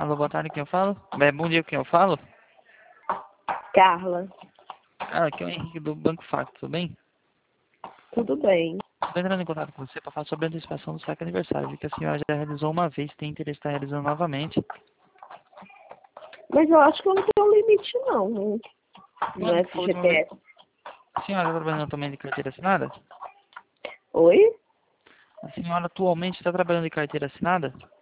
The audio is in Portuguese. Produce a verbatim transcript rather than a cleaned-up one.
Alô, boa tarde, quem eu falo? É, bom dia, quem eu falo? Carla, Ah, aqui é o Henrique do Banco Facto, tudo bem? tudo bem? Estou entrando em contato com você para falar sobre a antecipação do saque aniversário, vi que a senhora já realizou uma vez, tem interesse em estar realizando novamente. Mas eu acho que eu não tenho limite não, né? No Quando que foi a última vez? F G T S. A senhora está trabalhando também de carteira assinada? Oi? A senhora atualmente está trabalhando de carteira assinada?